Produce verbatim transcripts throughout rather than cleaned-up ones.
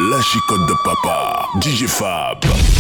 La chicotte de papa, D J Fab.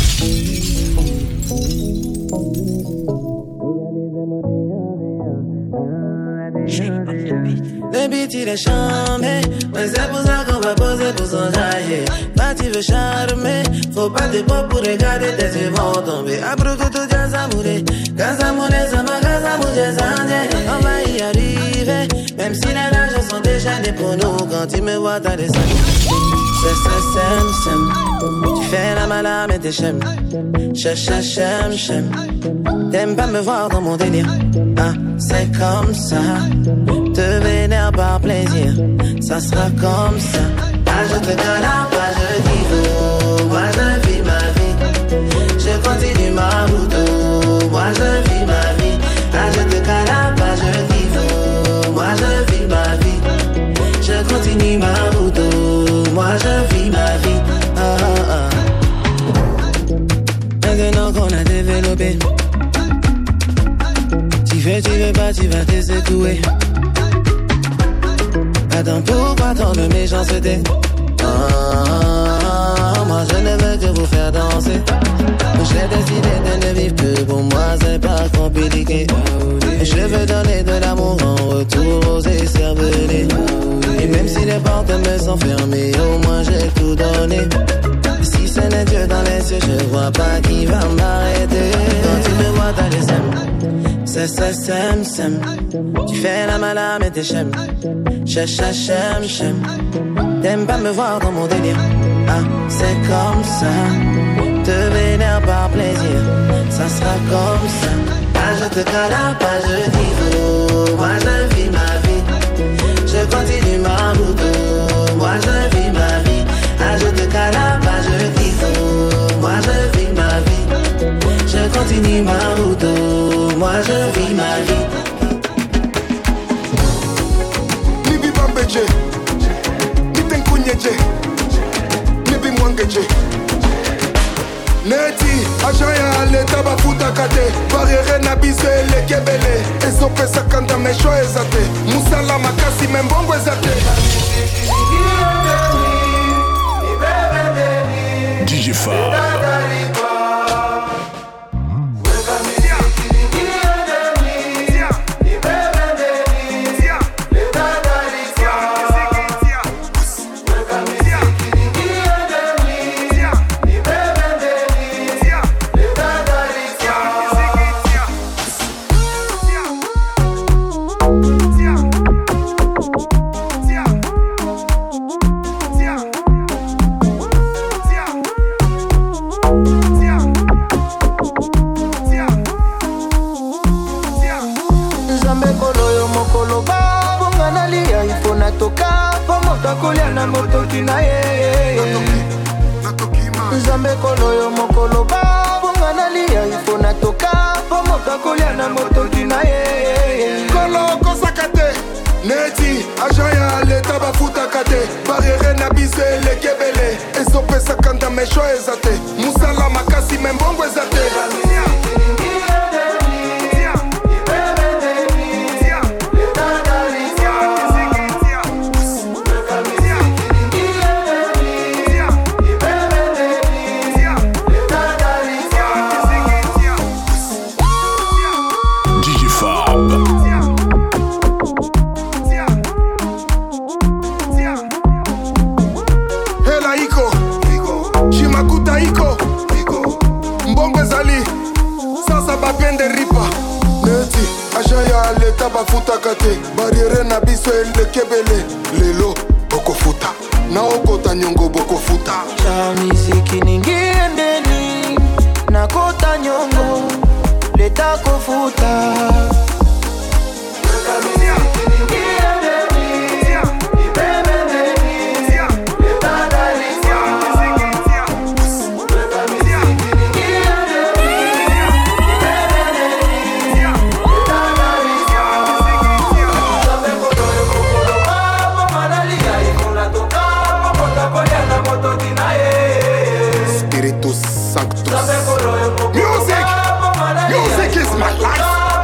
Le beat il est chambé, mais c'est pour ça qu'on va poser pour s'enjailler. Quand tu veux charmer, faut pas te pop pour regarder tes yeux vont tomber. Après que tout déjà s'amourer, quand ça moulait, ça m'a quand ça bougeait, ça on va y arriver, même si les nages sont déjà des pour nous. Quand tu me vois, t'as des seins. C'est ça, sem, sem. Tu fais la malade, mais t'es chem. Chem, chem, chem, chem. T'aimes pas me voir dans mon délire. Ah, c'est comme ça. Te vénère par plaisir. Ça sera comme ça. Ah, je te connais pas, je kiffe. Moi, je vis ma vie. Je continue ma route. Moi, je vis ma vie. Ah, je te connais pas, je kiffe. Moi, je vis ma vie. Je continue ma route. Moi, je vis ma vie. Ah, ah, ah. Maintenant qu'on a développé, tu veux, tu veux pas, tu vas te secouer. Attends, pourquoi tant de méchanceté? Ah, ah, ah, moi je ne veux que vous faire danser. J'ai décidé de ne vivre que pour moi, c'est pas compliqué. Je veux donner de l'amour en retour aux écervelés. Et même si les portes me sont fermées, au moins j'ai tout donné. Si ce n'est Dieu dans les cieux, je vois pas qui va m'arrêter. Quand tu me vois, t'as les aimes. C'est ça, sem, sem. Tu fais la malade, mais t'es chem. Chem, chem, chem, chem. T'aimes pas me voir dans mon délire. Ah, c'est comme ça. Te vénère par plaisir. Ça sera comme ça. Ah, je te connais pas, je dis faux. Moi, je vis ma vie. Je continue ma route. Moi, je vis ma vie. Ah, je te connais pas, je dis faux. Moi, je vis ma vie. Je continue ma route. Moi, je vis ma vie. Nibi Bambeje, Nitenkunyeje, Nibi Mwangeje. Neti, Ajaya, leta bafuta kate. Barriere na biso ele kebele. Ezo pesa kanda mesho ezate. Musala makasi membongo ezate. D J Fab. Nzambe koloyo mokolo babonga nalia ifo natoka pomoka kolia na motoki na ye kolo kosaka te neti ajaya leta bafuta kate barriere na biso ele kebele ezopesa kanda mesho ezate musala makasi membongo ezate bafuta kate barriere na biso ele kebele lelo bokofuta na okota nyongo bokofuta chamiziki ningiendeni na kota nyongo leta kofuta Music, music is my life.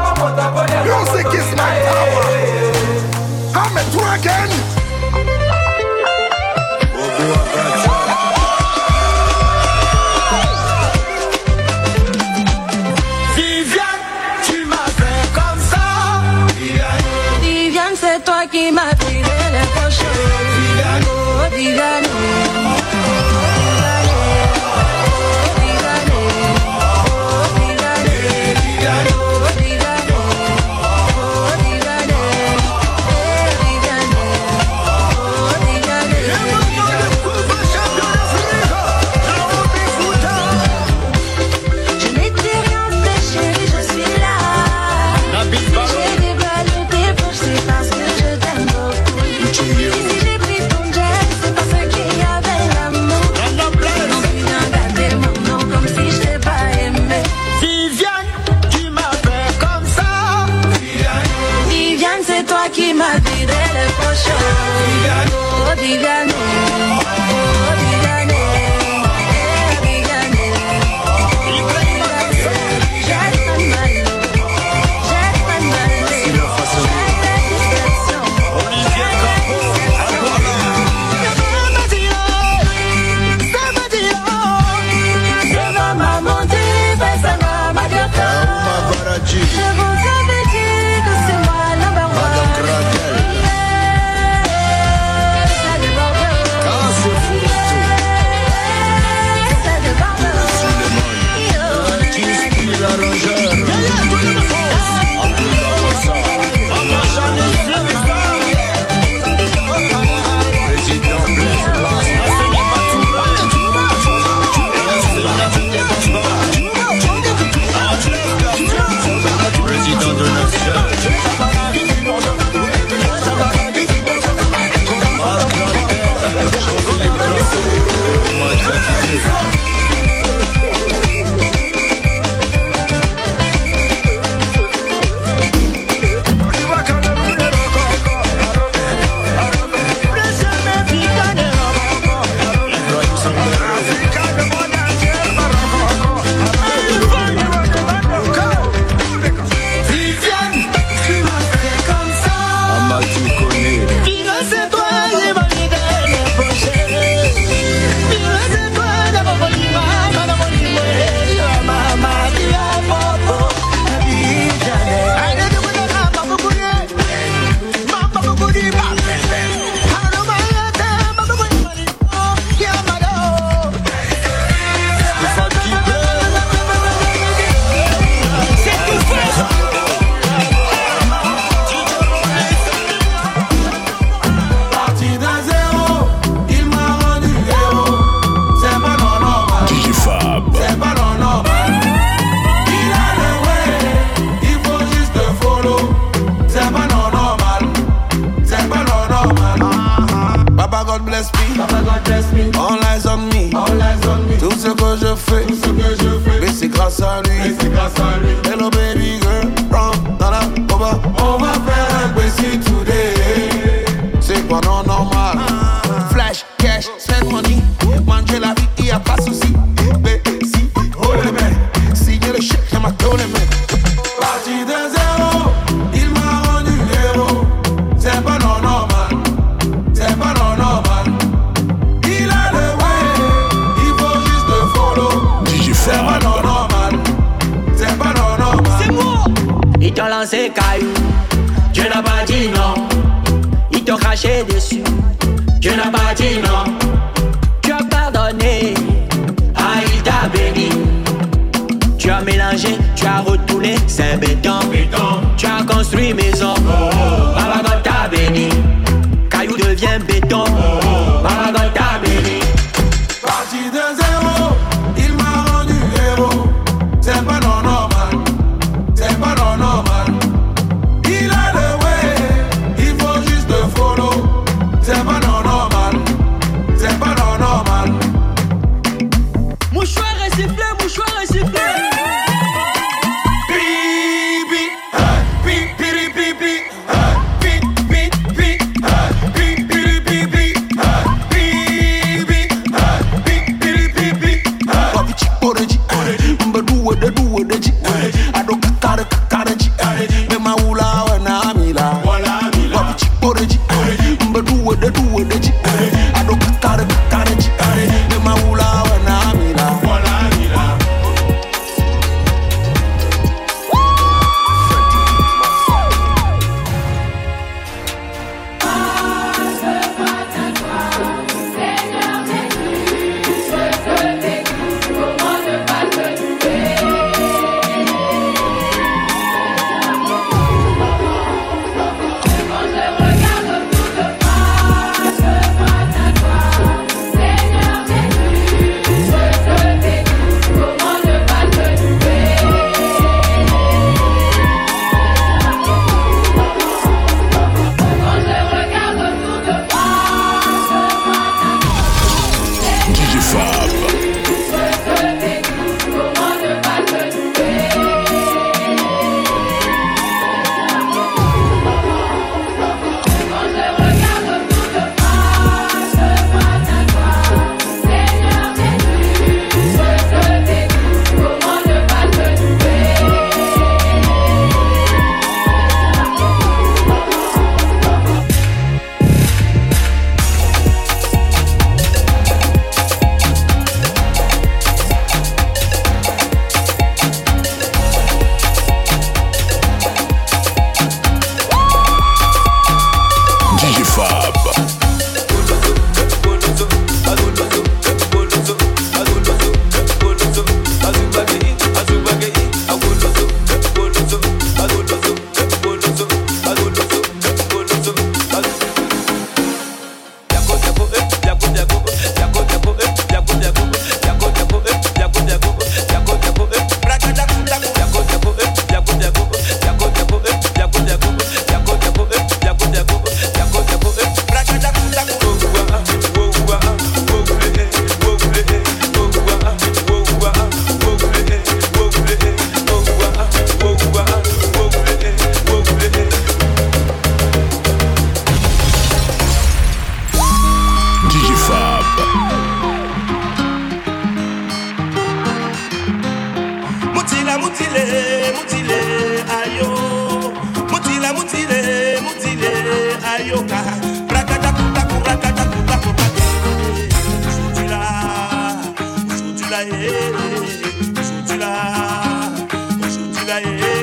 là, aujourd'hui là, aujourd'hui là,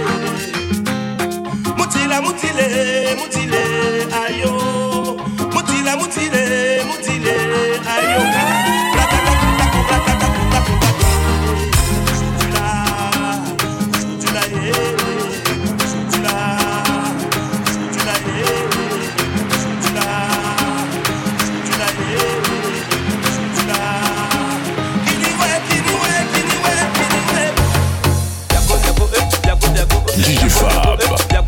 Moutila, moutile, moutile, ayo, moutila, moutile, moutile, ayo. D J Fab.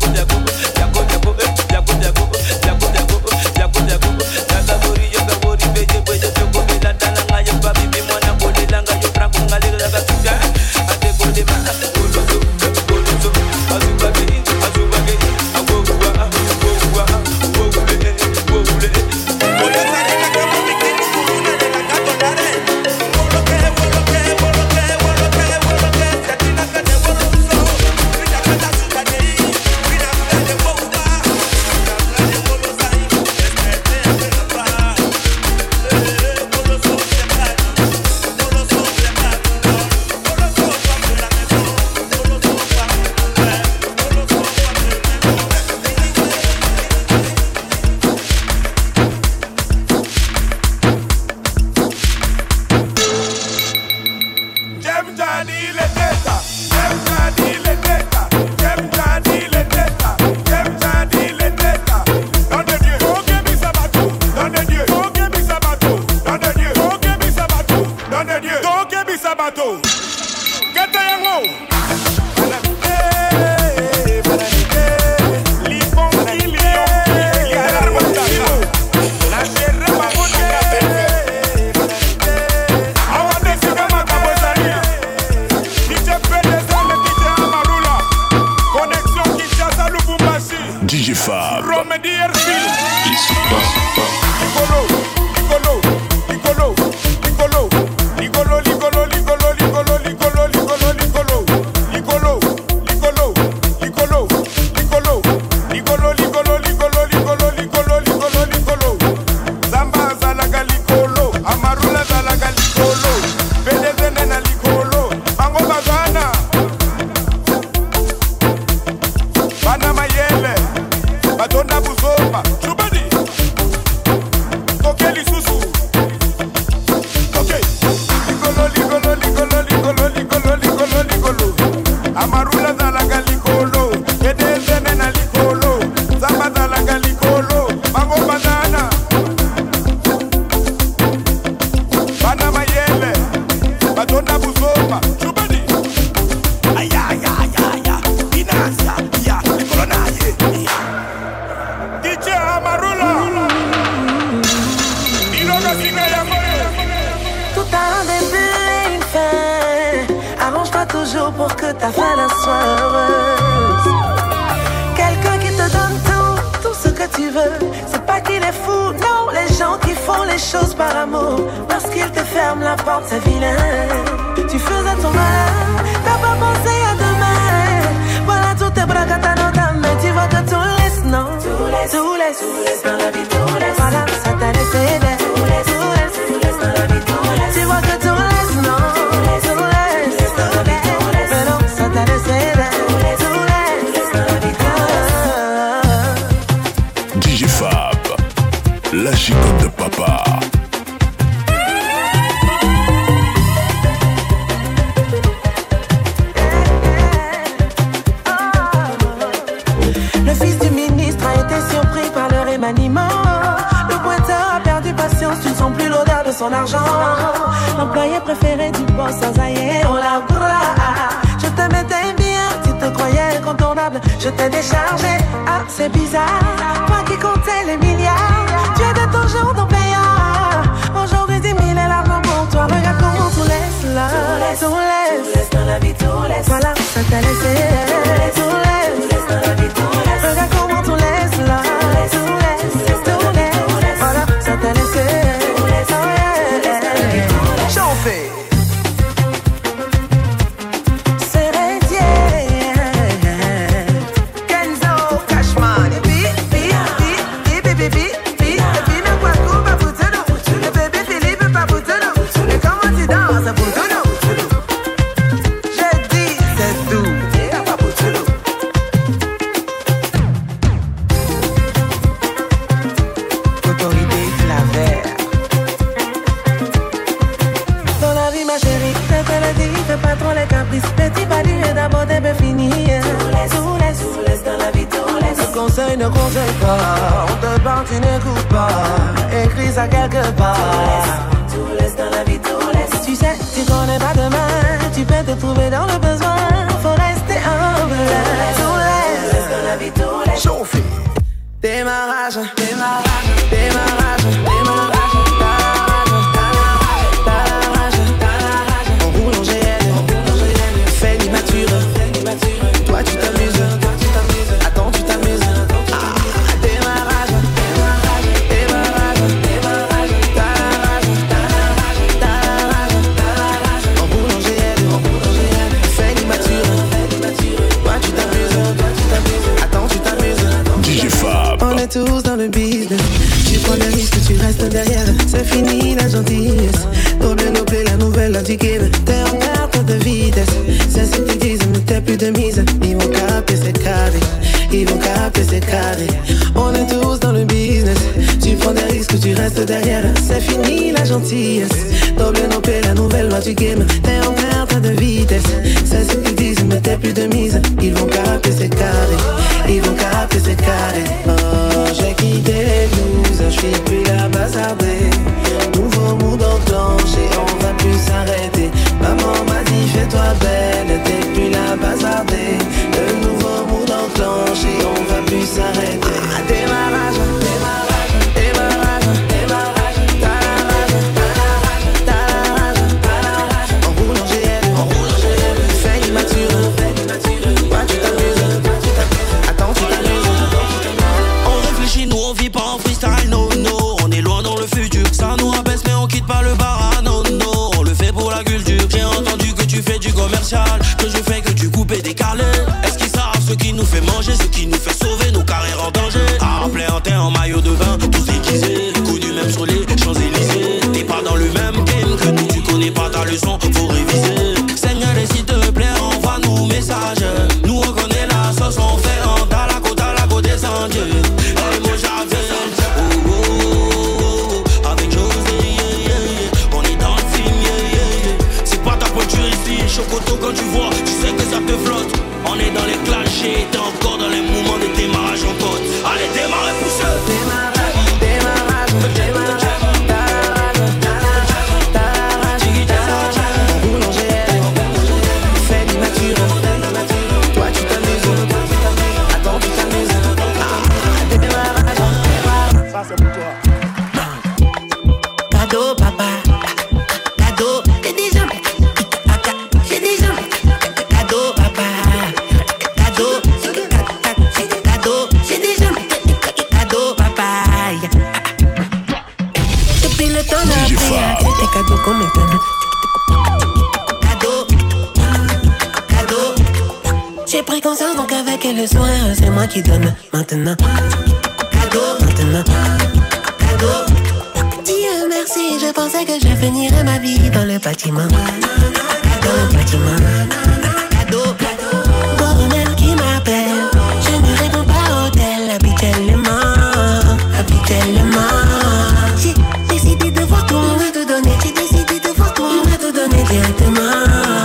D J Fab. Pour que ta fin la soit heureuse. Quelqu'un qui te donne tout, tout ce que tu veux. C'est pas qu'il est fou, non. Les gens qui font les choses par amour, lorsqu'ils te ferment la porte, c'est vilain. Tu faisais ton mal, t'as pas pensé à demain. Voilà tous tes bras à ta nota, mais tu vois que tout laisse, non. Tout laisse, tout laisse, tout laisse dans la vie, tout laisse. Voilà, ça t'a laissé d'être. Tout laisse, tout laisse, tout laisse dans la vie, tout laisse. Tu vois que tout laisse, non. Tout laisse, tout laisse dans la vie, tout laisse. Mais non, ça t'a laissé d'être. Tout laisse, tout laisse dans la vie, tout laisse. D J Fab, la chicotte de papa. Le fils du ministre a été surpris par le remaniement. Le pointeur a perdu patience, tu ne sens plus l'odeur de son argent. L'employé préféré du boss sans aïe, on l'a bras. Je te mettais bien, tu te croyais incontournable. Je t'ai déchargé, ah c'est bizarre. Toi qui comptais les milliards, tu étais toujours ton payeur. Aujourd'hui dix mille est l'argent pour toi. Regarde comment tout laisse là. Tout laisse, tout laisse, tout laisse dans la vie, tout laisse. Voilà, ça t'a laissé. Tout laisse, tout laisse dans la vie, tout laisse. Regarde comment tout laisse là. Tout laisse, tout laisse, tout laisse. Voilà, ça t'a laissé. Tout laisse, tout laisse dans la vie, tout laisse. Chauffé. Comment tu danses, te dis, fais pas trop les caprices. Petit palier d'abord t'es bien fini. Tout laisse, tout laisse, tout laisse dans la vie, tout laisse. Ne conseille, ne conseille pas. On te parle, tu n'écoutes pas. Écris ça quelque part. Tout laisse, tout laisse dans la vie, tout laisse. Tu sais, tu connais pas demain. Tu peux te trouver dans le besoin. Faut rester humble. Tout laisse, tout laisse dans la vie, tout laisse. Chauffé. Démarrage, démarrage, démarrage, démarrage. Toi tu t'amuses, attends tu t'amuses. Ah, démarrage, démarrage, démarrage, démarrage, tarage, tarage, tarage, tarage. En roulant G L, en roulant G L. Fais l'immature, toi tu t'amuses, toi tu t'amuses, attends tu t'amuses. D J Fab. On est tous dans le business. Tu prends des risques, tu restes derrière. C'est fini la gentillesse. Double noblé, la nouvelle anti-game. T'es en perte de vitesse. C'est ce qu'ils disent, mais t'es plus de mise. Ils vont capter ces carrés. Ils vont capter ces carrés. On est tous dans le business. Tu prends des risques, tu restes derrière. C'est fini la gentillesse. Double noblé, la nouvelle loi du game. T'es en perte de vitesse. C'est ce qu'ils disent, mais t'es plus de mise. Ils vont capter ces carrés. Ils vont capter ces carrés. Oh, j'ai quitté les blues. Je suis plus là bazarder. Nouveau mood enclenché, on va plus s'arrêter. Maman m'a dit fais-toi belle, t'es plus là bazarder. Le nouveau mood enclenché, on va plus s'arrêter. Ah, démarrage, démarrage, démarrage, démarrage, tarage, tarage, tarage, tarage. En roulant G L, en roulant G L. Fais l'immature, fais l'immature. Toi tu t'amuses, toi tu t'amuses. Attends tu t'amuses. On réfléchit, nous on vit pas en freestyle, no no. On est loin dans le futur, ça nous rabaisse mais on quitte pas le bar, non non. On le fait pour la culture. J'ai entendu que tu fais du commercial, que je fais que tu coupes et décalé. Est-ce qu'ils savent ce qui nous fait manger, ce qui nous fait sauver nos carrières en danger? En plein en terre, en maillot de bain, tous déguisés, connus même sur les Champs-Élysées. T'es pas dans le même game que nous, tu connais pas ta leçon, faut réviser. Seigneur, s'il te plaît, envoie-nous message. Nous on connaît la sauce, on fait en à la côte à la côte des Andieux. Et moi j'avais oh, oh, oh, oh, avec José, yeah, yeah, yeah. On est dans le film, yeah, yeah, yeah. C'est pas ta pointure ici, Chocoto quand tu vois, tu sais que ça te flotte. On est dans les clashés, t'es encore dans les moments de démarrage en côte. Allez, démarre et pousse. Démarrage, démarrage, démarrage. Cadeau, papa. Cadeau, j'ai des jambes. J'ai des jambes. Cadeau, papa. Cadeau, cadeau, j'ai des jambes. Cadeau, papa. Depuis le temps j'ai appris à accepter cadeau comme un cadeau. Cadeau, cadeau. J'ai pris conscience donc avec le soin, c'est moi qui donne maintenant. Cadeau, maintenant. Cadeau. Dieu merci, je pensais que je finirais ma vie dans le bâtiment. Cadeau, bâtiment. Cadeau, cadeau. Coronel qui m'appelle, je ne réponds pas au tel habituellement, habituellement. J'ai décidé de voir tout, on va te donner. J'ai décidé de voir tout, on va te donner directement.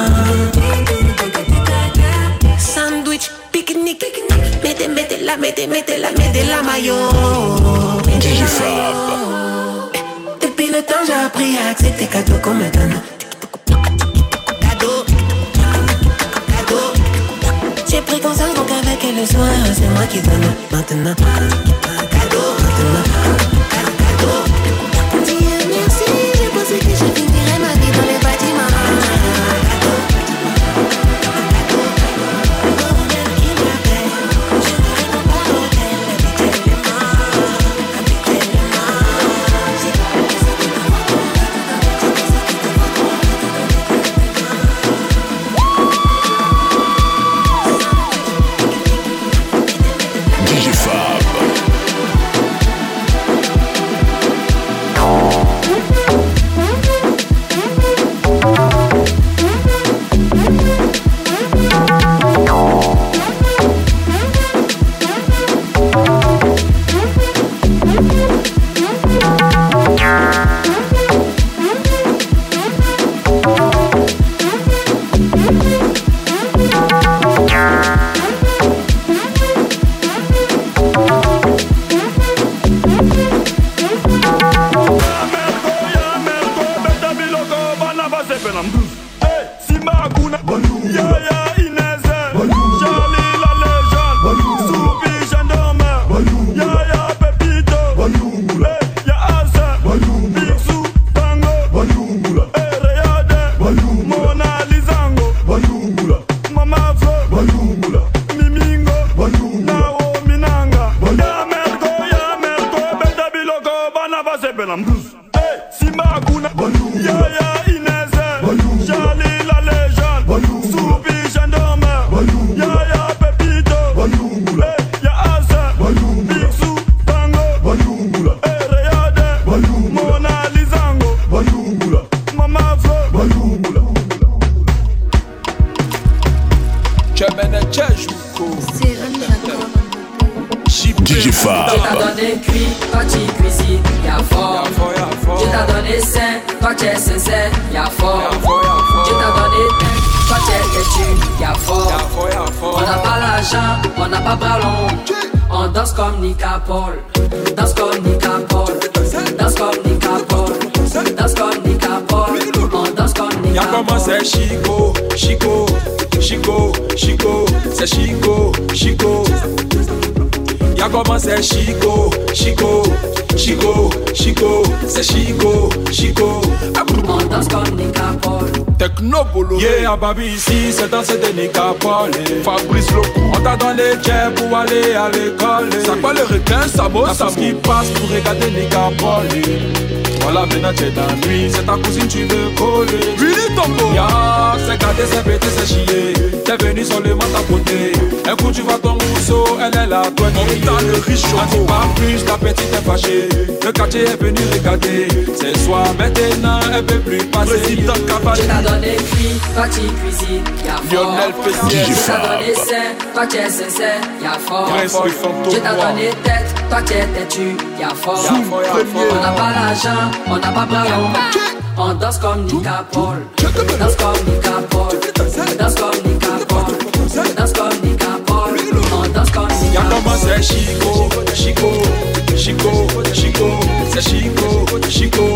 Sandwich, pique-nique, mettez, mettez la, mettez, mettez la, mettez la maillot. D J Fab. Depuis le temps j'ai appris à accepter cadeau comme un cadeau. Cadeau, cadeau. J'ai pris conscience donc avec le soin, c'est moi qui donne maintenant. Cadeau, maintenant. Cadeau. Dieu merci, j'ai pensé que je finirais ma vie dans les bâtiments. Cadeau, cadeau. Coronel qui m'appelle, je ne réponds pas au tel habituellement, habituellement. D J Fab. na mbou. Hey, Simba Akuna, Yaya Ineze, Charlie la légende, Soupi gendarme, Yaya Pepito, hey, ya Asa, Bixou, Tango, hey, Rayade, Mona Lizango, Mama Flo, Mimingo, Nao Minanga, Ya Merko, Ya Merko, Beta Biloko, Banava Sepe na mbou. Hey, Simba Akuna, Yaya Ineze, Charlie la légende, Soupi gendarme, Yaya Pepito, hey, ya Asa, Bixou, Tango, hey, Rayade, Mona Lizango, Mama Flo. Chemene Chejuko D J Fab. Je t'ai donné cuit, toi tu cuisines, y'a fort. Je t'ai donné sain, toi tu es sincère, y'a fort. Je t'ai donné tête, toi tu es têtu, y'a fort. On n'a pas l'argent, on n'a pas bras long. On danse comme Nika Paul, danse comme Nika Paul, danse comme Nika Paul, danse comme Nika Paul, on danse comme Nika Paul. Y'a comment c'est Chico, Chico, Chico, Chico, c'est Chico, Chico. Y'a comment c'est Chico, Chico, Chico, Chico, c'est Chico, Chico. On danse comme Nika Paul. Technopolo. Yeah, baby, ici c'est danser de Nika Paul. Fabrice Locou. On t'a donné jet pour aller à l'école. Ça quoi le requin, ça bosse, ça ce qui passe pour regarder Nika Paul. Voilà, maintenant t'es dans la nuit, c'est ta cousine, tu veux coller. Billy Tombo. Ya, c'est gâté, c'est pété, c'est chier. T'es venu seulement tapoter. Un coup tu vois ton mousseau, elle est là, toi qui est dans le riche. Quand tu parles plus, ta petite est fâchée. Le quartier est venu regarder. C'est soir, maintenant, elle peut plus passer. Président Cavalier. Je t'ai donné cuit, toi tu cuisines, y'a fort. Lionel Pessier. Je t'ai donné sain, toi tu es sincère, y'a fort. Je t'ai donné tête, toi tu es têtu, y'a fort. On n'a pas l'argent, on n'a pas bras long. On danse comme Nika Paul, danse comme Nika Paul, danse comme Nika Paul, danse comme Nika Paul, on danse comme Nika Paul. Y'a comment c'est Chico, Chico, Chico, Chico, c'est Chico, Chico.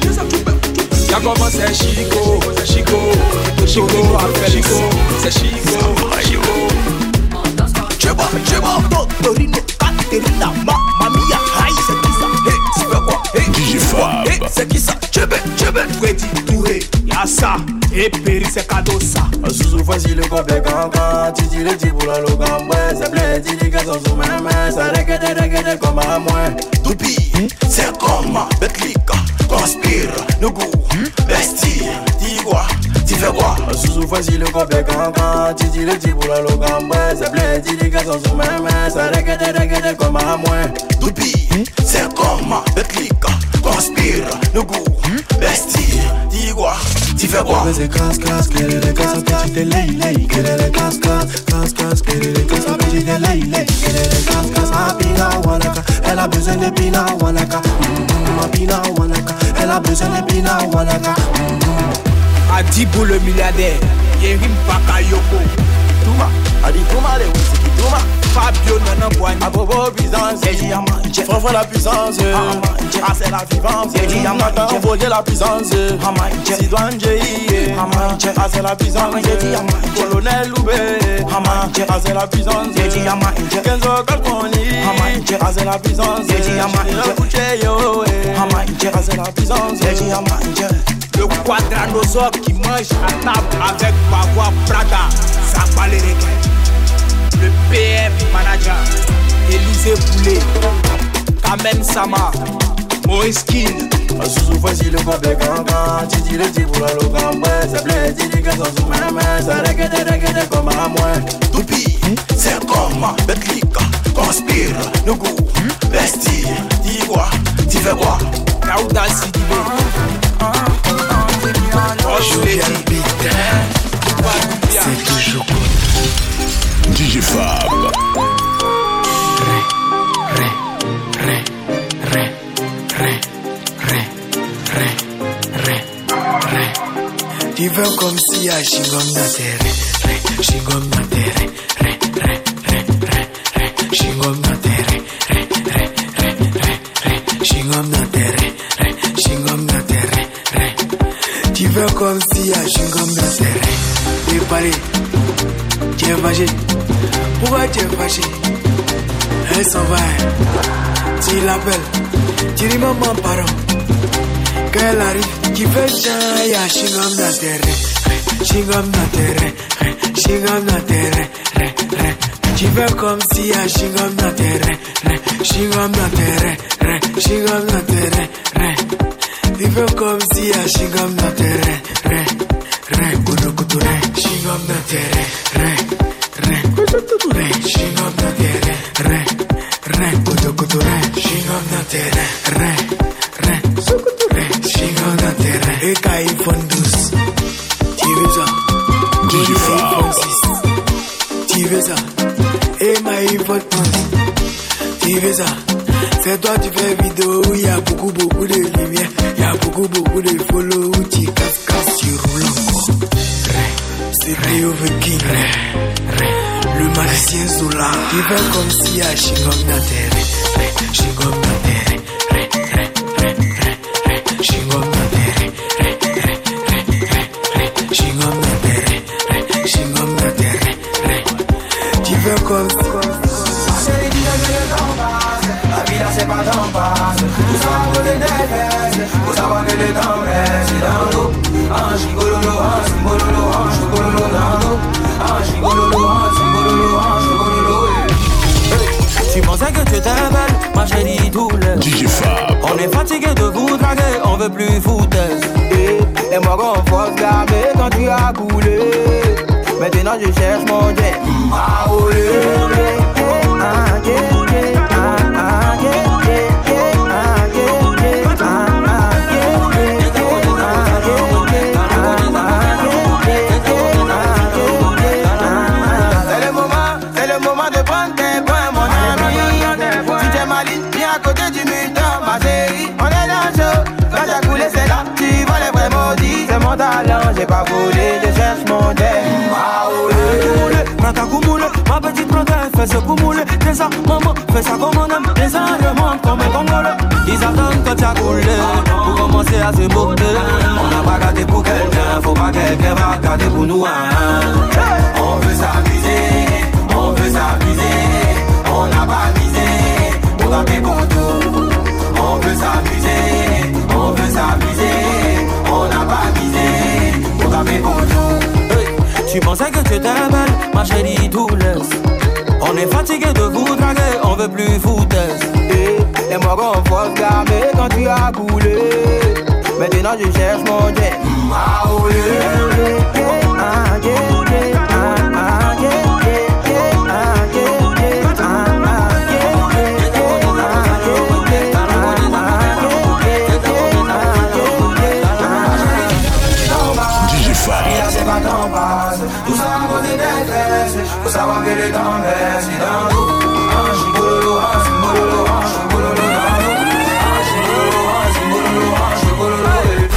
Y'a comment c'est Chico, Chico, Chico, Chico, c'est Chico, Chico. Cheba, cheba, Torino, Caterina, mamma mia, aïe, c'est qui ça? Hey, tu fais quoi? Hey, D J Fab. Hey, c'est qui ça? Chebe, chebe, Freddy Touré, y'a ça, et Péri, c'est cadeau ça. Sous facile le copé cancan, tu dis le petit pour la logan, ouais, c'est blé, tu dis que ça sous ma main, ça requête, requête comme à moi. Toupi, c'est comme Betlika, conspire, nous goût, bestie, dis quoi, tu fais quoi? Sous facile le copé cancan, tu dis le petit pour la logan, ouais, c'est blé, tu dis que ça sous ma main, ça requête, requête comme à moi. Toupi, c'est comme Betlika, conspire, nous goût, bestie, dis quoi, tu fais quoi? C'est casse casse, quelle est la casse, petite lay lay, quelle est la casse casse, casse casse, quelle est la casse, petite lay lay, quelle est la casse casse, ah pina wanaka, elle a besoin de pina wanaka, ma pina wanaka, elle a besoin de pina wanaka. Adibou le milliardaire, Yerim Bakayoko, Touma, Adi Touma le whisky Touma, Fabio Nana Boine, Abobo puissance, François la puissance, ah c'est la vivance, Nathan voler la puissance, Sidouane J, ah c'est la puissance, Colonel Loubé, ah c'est la puissance, Kenzo Kalkoni, ah c'est la puissance, le Boucheyo, ah c'est la puissance. Le quadranosaure qui mange à table avec Bagua Prada, ça va les requins. Le P F manager, Élisée Boulet, Kamen Sama, Maurice Kin. Sous facile le copé cancan, tu dis le petit pour la logan, ouais, c'est blé, tu dis que ça sous ma main, ça requête, requête comme à moi. Toupi, c'est comme Betlika, conspire, nous goût, bestie, dis quoi, tu fais quoi? Naouda Sidibé. C'est toujours D J Fab. Ré, ré, ré, ré, ré, ré, ré, ré. Tu veux comme si à Shingom na terre, ré, Shingom na terre, ré, ré, ré, ré, ré, Shingom na terre, ré, ré, ré, ré, ré, Shingom na terre, ré, Shingom na terre, ré. Tu fais comme si à chingom dans tes reins. Et parler, tu es fâché. Pourquoi tu es fâché? Elle s'en va, tu l'appelles, tu dis maman pardon. Quand elle arrive, tu fais chien, y'a chingom dans tes reins. Chingom dans tes reins, chingom dans tes reins. Tu fais comme si y'a chingom dans tes reins. Chingom dans tes reins, chingom dans tes reins. Tu fais comme si y'a chingom dans tes reins. Rein, kudu kudu rein, chingom dans tes reins. Rein, kudu kudu rein, chingom dans tes reins. Rein, rein, kudu kudu rein, chingom dans tes reins. Rein, rein, kudu rein, chingom dans tes reins. Et quand ils font douce, tu veux ça? D J Fab, tu veux ça? Et ma iPhone tu veux ça? C'est toi tu fais vidéo où il y a beaucoup beaucoup de lumière, il y a beaucoup beaucoup de follow où tu casses casses tu roules encore. C'est Rio Viking, le magicien Zola. Tu fais comme si y'a chingom dans tes reins, chingom dans tes reins, chingom dans tes reins, chingom dans tes reins, chingom dans tes reins. Tu fais comme si la vie là c'est pas d'en passe. Tout ça à côté des fesses. Faut savoir que les temps restent dans l'eau. Un chigololo, un chigololo, un chigololo dans l'eau. Un chigololo, un chigololo, un chigololo. Tu pensais que tu étais belle, ma chérie Toulette. D J Fab, On est fatigué de vous draguer, on veut plus foutaise. Et moi qu'on force garder quand tu as coulé. Maintenant je cherche mon jet. Ah olé, olé, ah yeah. J'ai pas voulu, je cherche mon thème. Prends ta coumoule, ma petite protège, fais ce coumoule. Fais ça, maman, fais ça comme on aime. Les uns remontent comme un Congolais. Ils attendent que tu as coulé pour commencer à se botter. On n'a pas gardé pour quelqu'un, faut pas quelqu'un va garder pour nous. On veut s'amuser, on veut s'amuser. On n'a pas misé, on va payer pour tout. On veut s'amuser, on veut s'amuser. On n'a pas misé, on va payer pour tout. Hey, tu pensais que tu étais belle, ma chérie Toulette. On est fatigué de vous draguer, on veut plus foutaise. Et moi qu'on force garder quand tu as coulé. Maintenant je cherche mon jet. Ah olé, olé, ah yeah, yeah, ah ah yeah, yeah, yeah, ah yeah, yeah, ah ah yeah, D J Fab, c'est pas ton passe. Tout ça à côté des fesses. Faut savoir que les temps restent dans l'eau. Un chigololo, un chigololo, un chigololo dans l'eau. Un chigololo, un chigololo, un chigololo.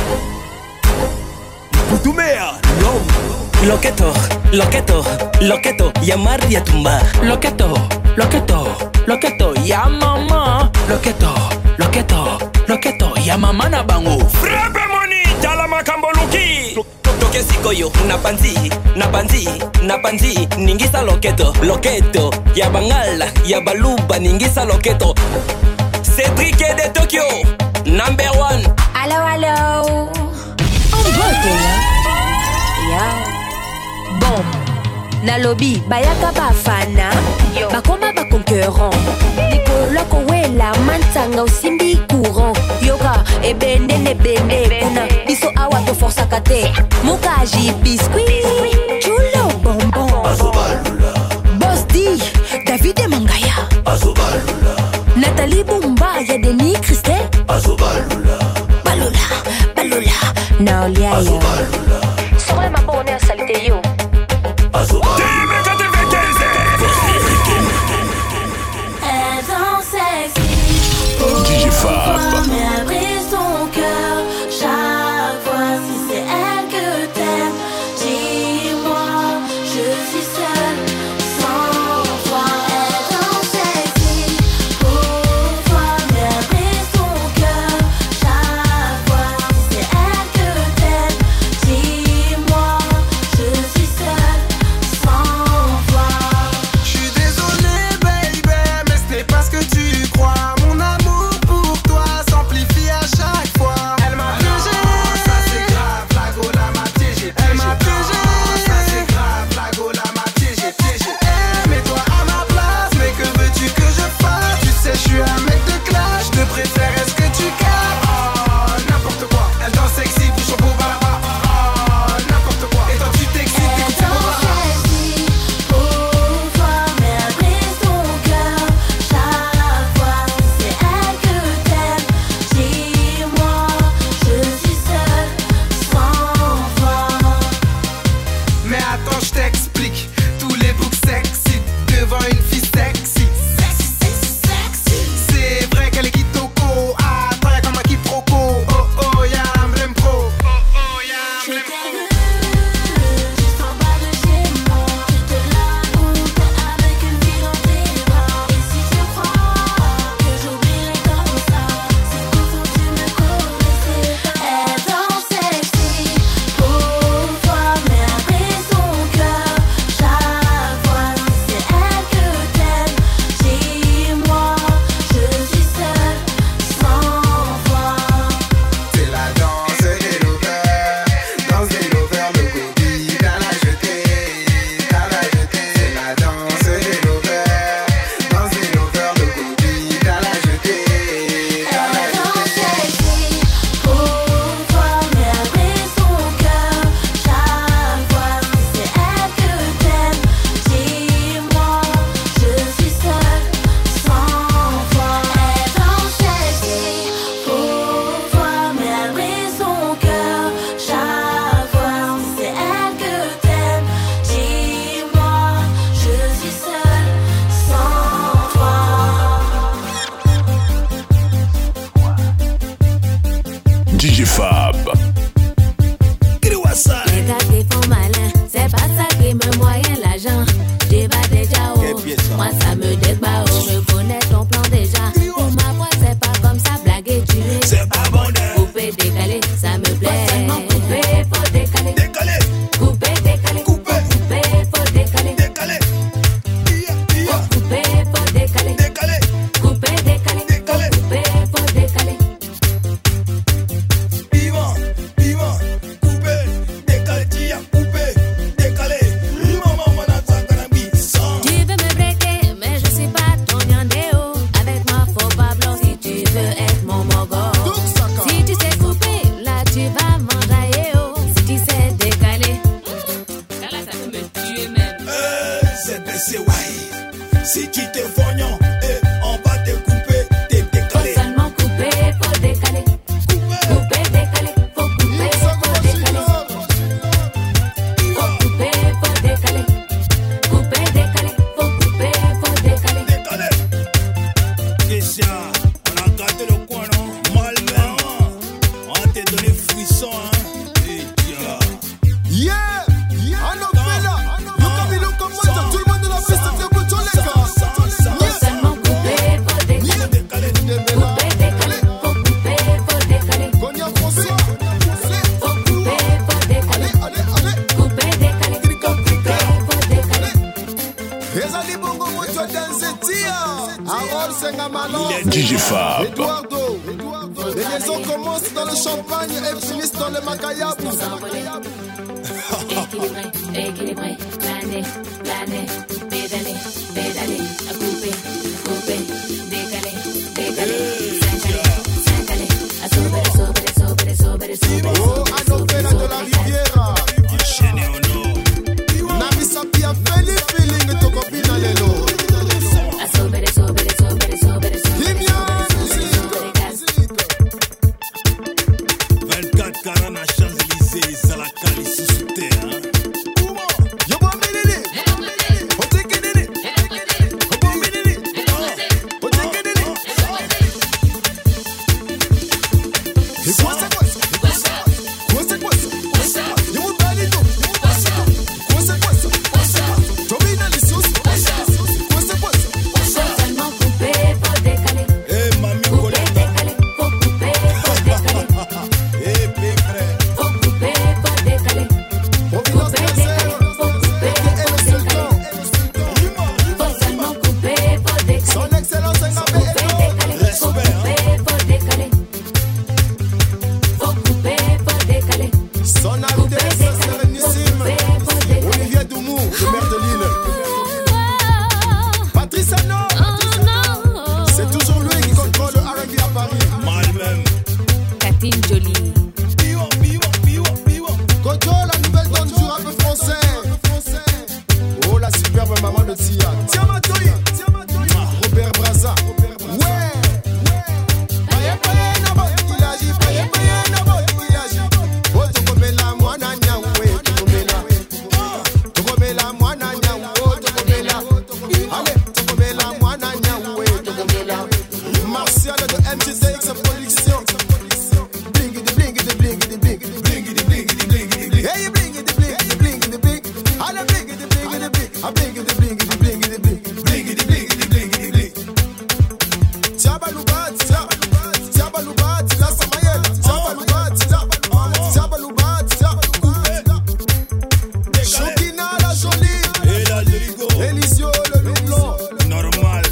Putumea, no. Loqueto, loqueto, loqueto, llamar y a tumbar. Loqueto, loqueto, loqueto, ya mama. Loqueto, loqueto, loqueto, ya mama na bango. Frappe money, tala makambo luki. Toque sikoyo, na panzi, na panzi, na panzi, ningisa loqueto, loqueto, ya bangala, ya baluba, ningisa loqueto. Cédric de Tokyo, number one. Allo, allo. On vote, ya. Ya. Bon. Nalobi, bayaka bafana. Bakoma ba concurrent. Nikolo kowela mantanga usimbi courant. Yoga, ebende nebende. Kuna biso awa to força kate. Mukaji biscuit. Chulo bonbon. Azobalula. Boss D, David et Mangaya. Azobalula. Nathalie Bumba, y'a Denis Christet. Azobalula. Balula, balula. Naolia yo. Sur le mapon on est à salité yo. Azobalula. D J Fab, Mais elle brise ton cœur chaque fois. Si c'est elle que t'aimes, dis-moi, je suis seule sans toi. Elle danse sexy pour toi. Mais elle brise ton cœur chaque fois. Si c'est elle que t'aimes, me moyen l'agent, j'ai pas déjà haut. Moi ça me débat haut, je connais ton plan déjà. Pour ma voix c'est pas comme ça, blaguer tu es. C'est pas bon d'air. Couper, décaler, ça me plaît. Couper, faut décaler. Décaler. Couper, décaler. Couper. Couper, faut décaler. Décaler. Faut couper, faut décaler. Décaler. Couper, décaler. Décaler. Couper, faut décaler. Piment, piment, coupé, décalé, tia, coupé, décalé. Maman, mon attaque à la bise. Tu veux me breaker, mais je suis pas ton yandéo. Avec moi, faut pas blanc si tu veux être mon mogo. Si tu sais couper, là tu vas m'enjailler. Oh. Si tu sais décaler, là, là ça peut me tuer même. Eh, c'est baissé, ouais. Si tu t'es fognon, eh, on va te couper, t'es décalé. Faut seulement couper, faut décaler. Couper, décaler, faut couper, faut décaler. Faut couper, faut décaler. Couper, décaler, faut couper, faut décaler. Décalé. Question, on a gâté le coin, non? Mal même. On t'a donné frisson, hein? Et tia. Yeah, yeah, I know Bella. Look at me, look at moi, tout le monde de la piste, c'est pour tous les gars. Faut seulement couper, faut décaler. Décalé. Couper, décaler, faut couper, faut décaler. Cognac François. Faut couper, faut décaler. Allez, allez. Couper, décaler, faut couper, faut décaler. Ezali bongo moto danse tia. Harold Sengamalon. D J Fab. Eduardo. Les liaisons commencent dans le champagne et finissent dans le macayabou. Équilibré, équilibré, planer, planer, pédaler, pédaler, à couper, couper, décaler, décaler, s'incaler, s'incaler, à sauver, sauver, sauver, sauver, sauver. Oh, I know Bella de la Riviera. Enchaîné au nord. Nami Sapia Feli feeling to copina lelo. À sauver, sauver, sauver, sauver, sauver. vingt-quatre carans à Champs-Élysées, à la Cali sous terre, hein? Yo bon minini. O take it in it. O bon minini. O take it in it. E coisa coisa. Coisa coisa. You will bali do. Coisa coisa. Domina lisus. Coisa coisa. Faut seulement couper, faut décaler. Eh, mamie Couper, Colette. décaler, faut couper, faut décaler. Eh, pépré. Faut couper, faut décaler. Providence Couper, Cancer. décaler, faut couper, Et faut le décaler. sultan. Faut seulement couper, faut décaler. Son excellence Couper, Ngabé. décaler, faut couper, faut décaler. Faut couper, faut décaler. Son Altesse Sérénissime. Olivier Doumou, le maire de Lille. Patrice Ano. C'est toujours lui qui contrôle le R and B à Paris. Mal même. Catine Jolie. Piwa, piwa, piwa, piwa. Kojo, la nouvelle donne du rap français. Oh, la superbe maman de Tia. Tiens ma touille. Robert Braza. Ouais. Paye, paye, na botte village. Paye, paye, na botte village. Oh, Tokomela, mwana nyangwe, Tokomela. Tokomela, mwana nyangwe, Tokomela. Allez, Tokomela, mwana nyangwe, Tokomela. Martial de M T T X Production. Blingity, blingity, blingity, blingity, blingity, blingity, blingity, blingity. Hey, blingity, blingity, blingity, bling. Allez, blingity, blingity, bling. Ah, blingity, blingity, blingity, bling. Blingity, blingity, blingity, bling. Tiabaloubat, Tiabaloubat, Tiabaloubat, la Samayel. Tiabaloubat, Tiabaloubat, Tiabaloubat. Chokina, la jolie. Et la Jericho. Elisio, le loup blanc. Normal.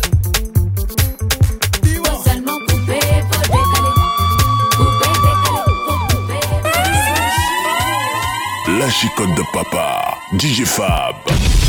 Faut seulement couper, faut décaler. Couper, décaler, faut couper. La chicotte de papa. D J Fab.